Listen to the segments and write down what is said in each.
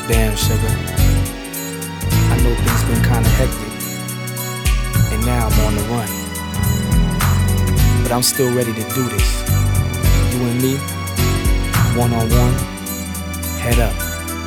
Damn, sugar. I know things been kinda hectic, and now I'm on the run. But I'm still ready to do this. You and me, one-on-one, head up.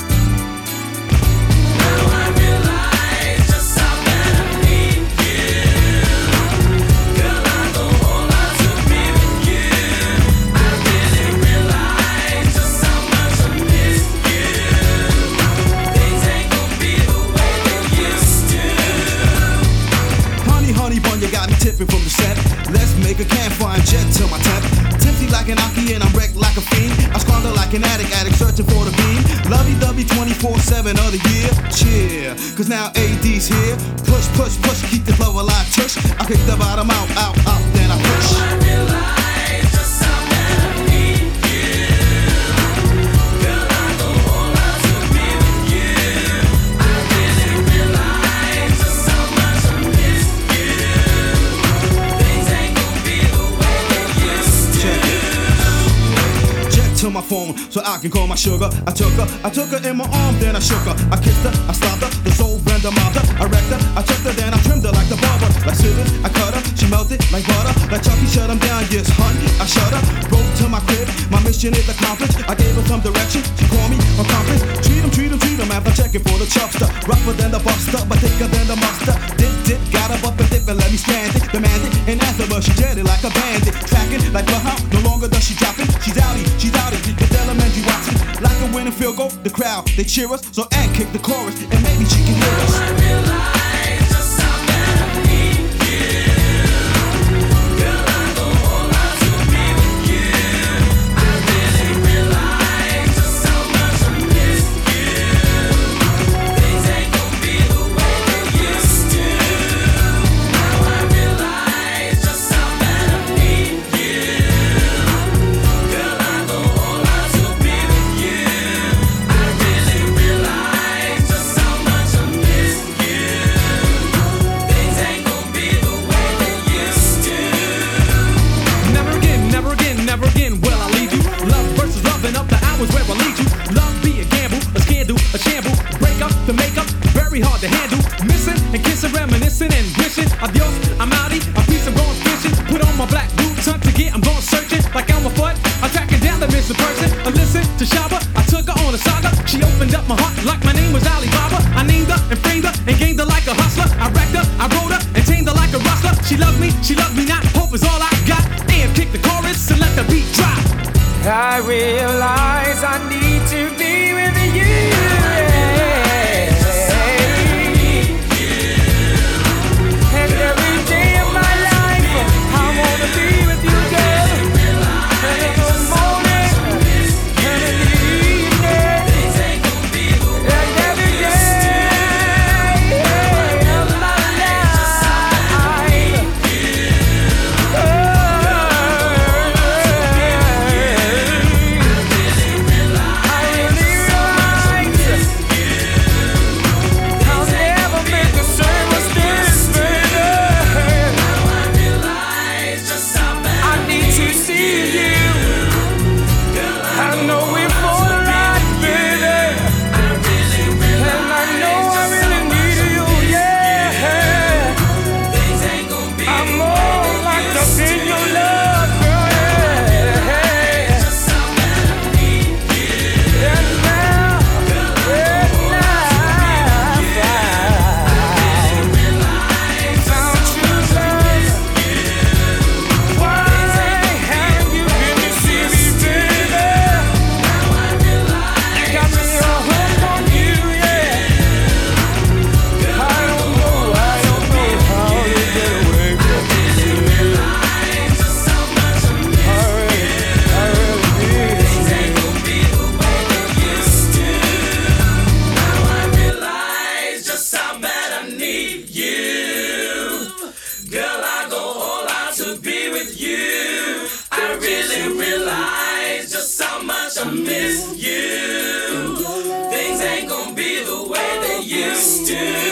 From the set, let's make a campfire jet to my tent. Tipsy like an Aki and I'm wrecked like a fiend. I squander like an addict searching for the beam. Lovey-dovey 24/7 of the year. Cheer, cause now AD's here. Push, push, push, keep the flow alive, tush. I kick the bottom out, then I push. Now I realize just how bad I need you. Girl, I go all out to be with you. I really realize just how much I miss you. To my phone so I can call my sugar. I took her in my arm, then I shook her. I kissed her, I stopped her, the soul vendor mobbed her. I wrecked her, I took her, then I trimmed her like the barber. Like scissors, I cut her, she melted like butter. Like Chucky shut him down, yes, hun, I shut her. Broke to my crib, my mission is accomplished. I gave her some direction, she called me accomplished. Treat him after checking for the chubster. Rougher than the buster, but thicker than the mustard. Dip, got her up and dip and let me stand it. Demanded, and after her, she jetted like a bandit. Tracking like Bloodhound, no longer does she drop it. She's outie. It's elementary Watson, like a winning field goal. The crowd, they cheer us, so and kick the chorus, and maybe she can hear us. Now I realize just how bad I need you. Girl, I go all out to be with you. I really realize just how much I miss you. Things ain't gon' be the way they used to. Now I realize just how bad I need you. Girl, I go all out to be with you. I really realize just how much I miss you. Things ain't gon' be the way they used to. Never again, never again will I leave you. Love versus loving up the hours where I lead you. Love be a gamble, a scandal, a shamble. Break up the makeup, very hard to handle. Missing and kissing, reminiscing and wishing. Adios, I'm outie, a piece of going fishing. Put on my black boots, hunt to get, I'm going searching. Like I'm a foot, I'm tracking down the missing person. I listened to Shaba, I took her on a saga. She opened up my heart like my name was Alibaba. I named her and framed her and gained her like a hustler. I wrecked her, I rode her and tamed her like a rustler. She loved me not. Hope is all I got. And kick the chorus and let the beat drop. I realize I need to be with you. And every day of my life, I wanna be with you, girl. And in the morning, and in the evening, and every day of my life. I'll never make the same mistakes, baby. Now I realize just how bad I need to see you. I know we're for the right, baby. I really realize. And I know I really need you, yeah. Things ain't gon' be I'm the more way like they up used in to. your love, girl, yeah. Just how bad I need you. And now, found true love. Why haven't you been to see me, baby? Now I realize. You got me all hooked on you, yeah. I don't know how you get away from me. Just how much I miss. I really Things ain't gon' be the way they used to. Now I realize just how bad I need you. Girl, I go all out to be with you. I really realize just how much I miss you. Things ain't gon' be the way they used to.